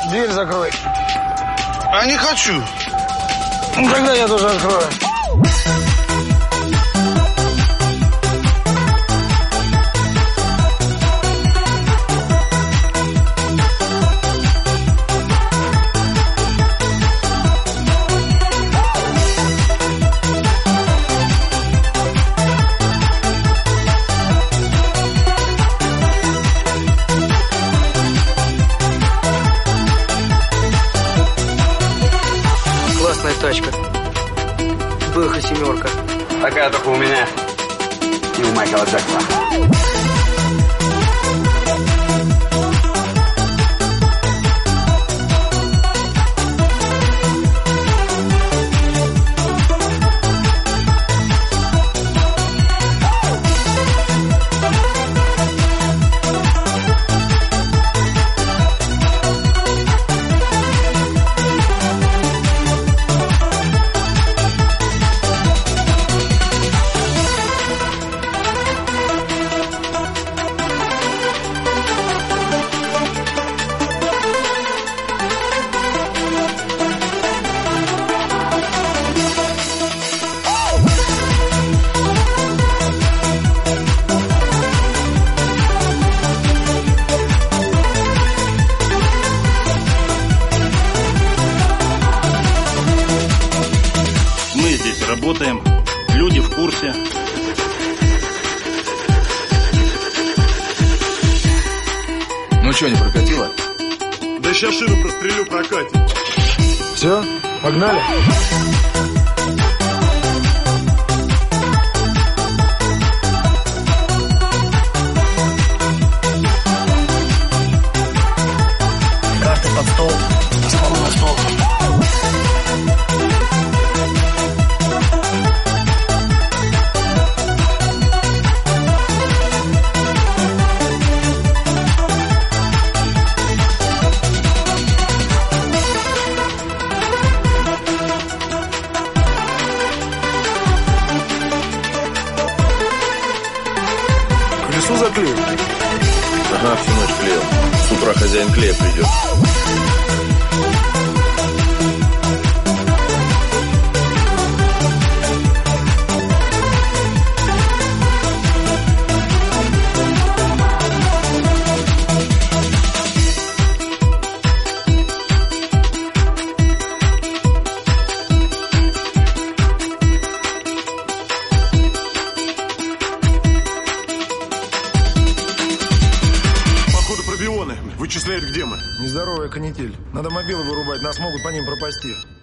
Дверь закрой. А не хочу. Ну, тогда я тоже открою. Классная тачка. Бэха семерка. Такая только у меня и у Майкла Джексона. Мы здесь работаем, люди в курсе. Ну что, не прокатило? Да сейчас шину прострелю, прокатит. Все, погнали. Карты под стол. Стол на стол. Колесо заклею. Ага, всю ночь клеил. С утра хозяин клея придет. Походу пробионы. Вычисляют, где мы. Нездоровая канитель. Надо мобилы вырубать, нас могут по ним пропасти.